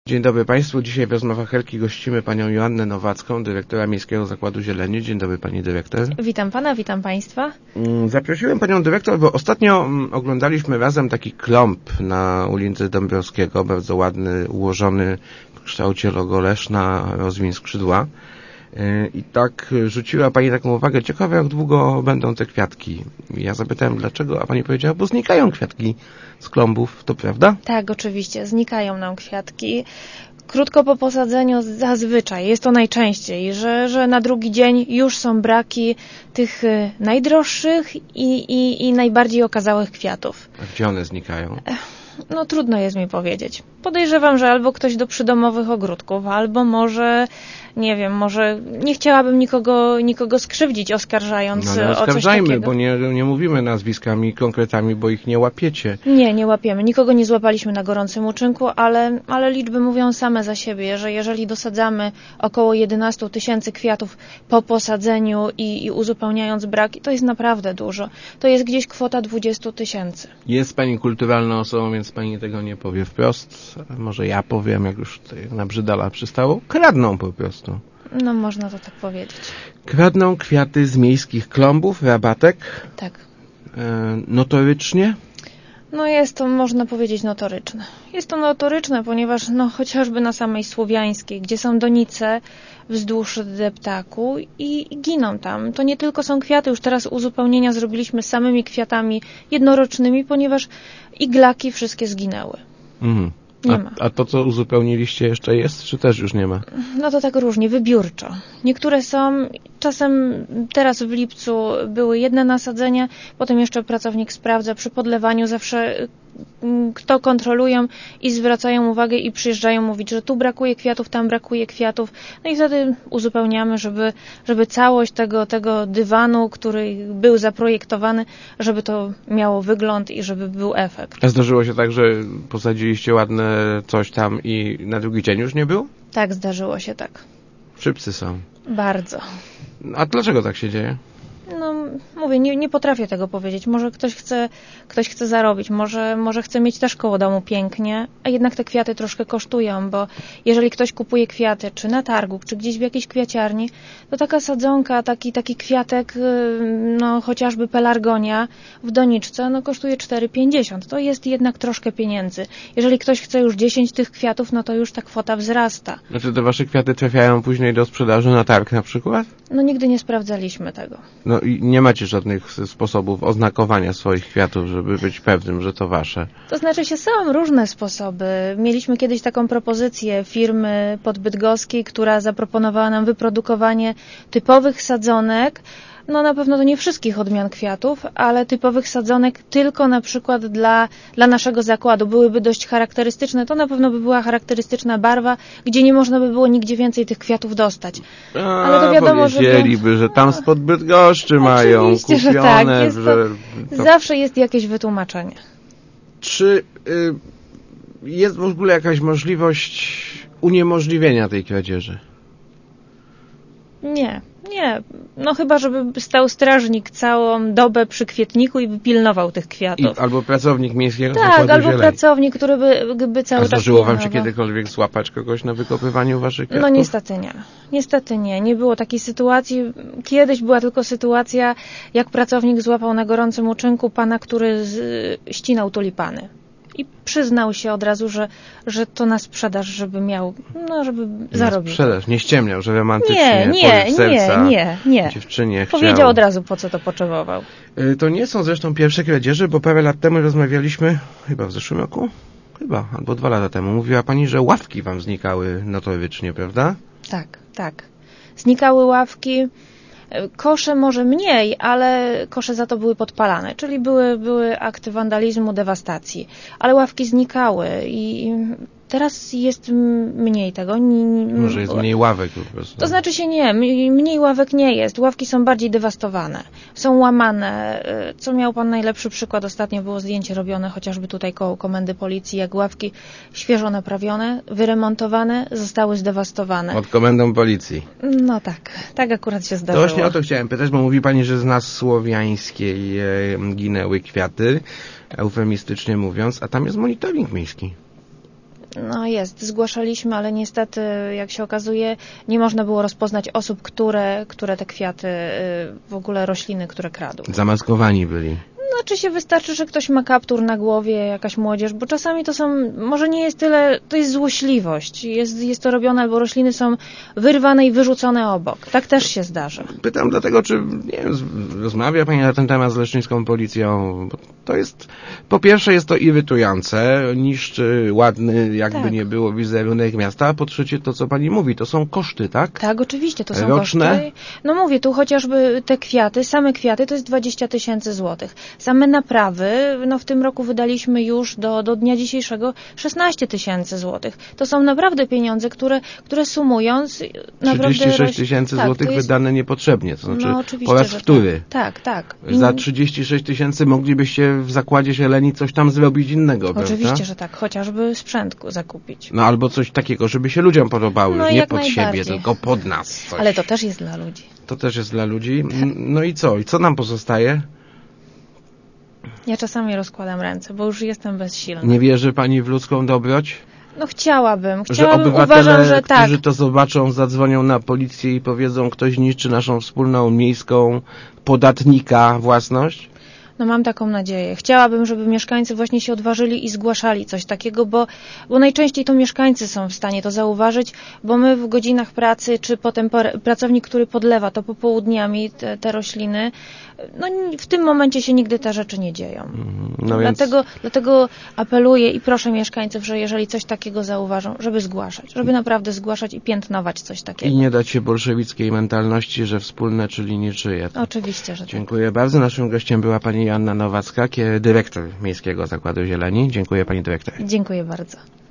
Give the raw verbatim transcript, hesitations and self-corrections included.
Dzień dobry Państwu. Dzisiaj w rozmowach Helki gościmy panią Joannę Nowacką, dyrektora Miejskiego Zakładu Zieleni. Dzień dobry pani dyrektor. Witam pana, witam państwa. Zaprosiłem panią dyrektor, bo ostatnio oglądaliśmy razem taki klomp na ulicy Dąbrowskiego, bardzo ładny, ułożony w kształcie logo Leszna, rozwin skrzydła. I tak rzuciła pani taką uwagę, ciekawe jak długo będą te kwiatki. Ja zapytałem dlaczego, a pani powiedziała, bo znikają kwiatki z klombów, to prawda? Tak, oczywiście, znikają nam kwiatki. Krótko po posadzeniu zazwyczaj, jest to najczęściej, że, że na drugi dzień już są braki tych najdroższych i, i, i najbardziej okazałych kwiatów. A gdzie one znikają? No trudno jest mi powiedzieć. Podejrzewam, że albo ktoś do przydomowych ogródków, albo może, nie wiem, może nie chciałabym nikogo, nikogo skrzywdzić, oskarżając no, o coś takiego. Oskarżajmy, bo nie, nie mówimy nazwiskami, konkretami, bo ich nie łapiecie. Nie, nie łapiemy. Nikogo nie złapaliśmy na gorącym uczynku, ale, ale liczby mówią same za siebie, że jeżeli dosadzamy około jedenaście tysięcy kwiatów po posadzeniu i, i uzupełniając braki, to jest naprawdę dużo. To jest gdzieś kwota dwadzieścia tysięcy. Jest pani kulturalną osobą, więc pani tego nie powie wprost. Może ja powiem, jak już tutaj na Brzydala przystało. Kradną po prostu. No można to tak powiedzieć. Kradną kwiaty z miejskich klombów, rabatek. Tak. E, notorycznie? No jest to, można powiedzieć, notoryczne. Jest to notoryczne, ponieważ no chociażby na samej Słowiańskiej, gdzie są donice wzdłuż deptaku i, i giną tam. To nie tylko są kwiaty, już teraz uzupełnienia zrobiliśmy samymi kwiatami jednorocznymi, ponieważ iglaki wszystkie zginęły. Mhm. Nie a, ma. A to, co uzupełniliście, jeszcze jest, czy też już nie ma? No to tak różnie, wybiórczo. Niektóre są, czasem teraz w lipcu były jedne nasadzenia, potem jeszcze pracownik sprawdza przy podlewaniu zawsze kto kontrolują i zwracają uwagę i przyjeżdżają mówić, że tu brakuje kwiatów, tam brakuje kwiatów. No i wtedy uzupełniamy, żeby, żeby całość tego, tego dywanu, który był zaprojektowany, żeby to miało wygląd i żeby był efekt. A zdarzyło się tak, że posadziliście ładne coś tam i na drugi dzień już nie było? Tak, zdarzyło się tak. Szybcy są. Bardzo. A dlaczego tak się dzieje? No, mówię, nie, nie potrafię tego powiedzieć. Może ktoś chce, ktoś chce zarobić, może, może chce mieć też koło domu pięknie, a jednak te kwiaty troszkę kosztują, bo jeżeli ktoś kupuje kwiaty, czy na targu, czy gdzieś w jakiejś kwiaciarni, to taka sadzonka, taki, taki kwiatek, no chociażby pelargonia w doniczce, no kosztuje cztery pięćdziesiąt. To jest jednak troszkę pieniędzy. Jeżeli ktoś chce już dziesięć tych kwiatów, no to już ta kwota wzrasta. Znaczy te wasze kwiaty trafiają później do sprzedaży na targ na przykład? No nigdy nie sprawdzaliśmy tego. No i nie macie żadnych sposobów oznakowania swoich kwiatów, żeby być pewnym, że to wasze. To znaczy się, są różne sposoby. Mieliśmy kiedyś taką propozycję firmy podbydgoskiej, która zaproponowała nam wyprodukowanie typowych sadzonek. No na pewno to nie wszystkich odmian kwiatów, ale typowych sadzonek tylko na przykład dla, dla naszego zakładu. Byłyby dość charakterystyczne. To na pewno by była charakterystyczna barwa, gdzie nie można by było nigdzie więcej tych kwiatów dostać. A, ale to wiadomo, że... powiedzieliby, że tam spod Bydgoszczy mają Oczywiście, kupione. że tak. Jest to, że to... Zawsze jest jakieś wytłumaczenie. Czy y, jest w ogóle jakaś możliwość uniemożliwienia tej kradzieży? Nie, nie. No chyba, żeby stał strażnik całą dobę przy kwietniku i by pilnował tych kwiatów. I, albo pracownik miejskiego tak, zakładu albo zieleni. pracownik, który by, by cały A czas zdarzyło wam się pilnował. kiedykolwiek złapać kogoś na wykopywaniu waszych kwiatków? No niestety nie. Niestety nie. Nie było takiej sytuacji. Kiedyś była tylko sytuacja, jak pracownik złapał na gorącym uczynku pana, który z, ścinał tulipany. I przyznał się od razu, że, że to na sprzedaż, żeby miał, no żeby na zarobił. sprzedaż. Nie ściemniał, że romantycznie Nie, nie, poryw serca nie, nie, nie. dziewczynie Powiedział chciał. od razu, po co to potrzebował. To nie są zresztą pierwsze kradzieże, bo parę lat temu rozmawialiśmy, chyba w zeszłym roku? Chyba, albo dwa lata temu. Mówiła pani, że ławki wam znikały notorycznie, prawda? Tak, tak. Znikały ławki. Kosze może mniej, ale kosze za to były podpalane, czyli były, były akty wandalizmu, dewastacji. Ale ławki znikały i teraz jest mniej tego. Może jest mniej ławek po prostu. To znaczy się nie, mniej ławek nie jest. Ławki są bardziej dewastowane. Są łamane. Co miał pan najlepszy przykład? Ostatnio było zdjęcie robione chociażby tutaj koło komendy policji, jak ławki świeżo naprawione, wyremontowane, zostały zdewastowane. Pod komendą policji. No tak, tak akurat się zdarzyło. To właśnie o to chciałem pytać, bo mówi pani, że z nas słowiańskiej e, ginęły kwiaty, eufemistycznie mówiąc, a tam jest monitoring miejski. No jest, zgłaszaliśmy, ale niestety, jak się okazuje, nie można było rozpoznać osób, które, które te kwiaty, w ogóle rośliny, które kradły. Zamaskowani byli. Znaczy się wystarczy, że ktoś ma kaptur na głowie, jakaś młodzież, bo czasami to są, może nie jest tyle, to jest złośliwość. Jest, jest to robione, albo rośliny są wyrwane i wyrzucone obok. Tak też się zdarza. Pytam dlatego, czy nie wiem, rozmawia Pani na ten temat z leszczyńską policją? Bo to jest, po pierwsze jest to irytujące, niszczy ładny, jakby tak. nie było, wizerunek miasta, a po trzecie to, co Pani mówi, to są koszty, tak? Tak, oczywiście, to są roczne? Koszty. No mówię, tu chociażby te kwiaty, same kwiaty to jest dwadzieścia tysięcy złotych. Same naprawy, no w tym roku wydaliśmy już do, do dnia dzisiejszego szesnaście tysięcy złotych. To są naprawdę pieniądze, które, które sumując naprawdę... trzydzieści sześć tysięcy tak, złotych jest... wydane niepotrzebnie, to znaczy no, po raz wtóry. Tak, tak. tak. Za trzydzieści sześć tysięcy moglibyście w zakładzie zieleni coś tam zrobić innego, Oczywiście, prawda? że tak. Chociażby sprzęt zakupić. No albo coś takiego, żeby się ludziom podobało, no, nie pod siebie, tylko pod nas. Coś. Ale to też jest dla ludzi. To też jest dla ludzi. No i co? I co nam pozostaje? Ja czasami rozkładam ręce, bo już jestem bezsilna. Nie wierzy Pani w ludzką dobroć? No chciałabym. chciałabym że obywatele, uważam, że tak. którzy to zobaczą, zadzwonią na policję i powiedzą, ktoś niszczy naszą wspólną, miejską, podatnika własność? No mam taką nadzieję. Chciałabym, żeby mieszkańcy właśnie się odważyli i zgłaszali coś takiego, bo, bo najczęściej to mieszkańcy są w stanie to zauważyć, bo my w godzinach pracy, czy potem pracownik, który podlewa to popołudniami te, te rośliny, no w tym momencie się nigdy te rzeczy nie dzieją. No dlatego, więc... dlatego apeluję i proszę mieszkańców, że jeżeli coś takiego zauważą, żeby zgłaszać, żeby naprawdę zgłaszać i piętnować coś takiego. I nie dać się bolszewickiej mentalności, że wspólne, czyli niczyje. Oczywiście, że Dziękuję tak. bardzo. Naszym gościem była Pani Joanna Nowacka, dyrektor Miejskiego Zakładu Zieleni. Dziękuję Pani dyrektor. Dziękuję bardzo.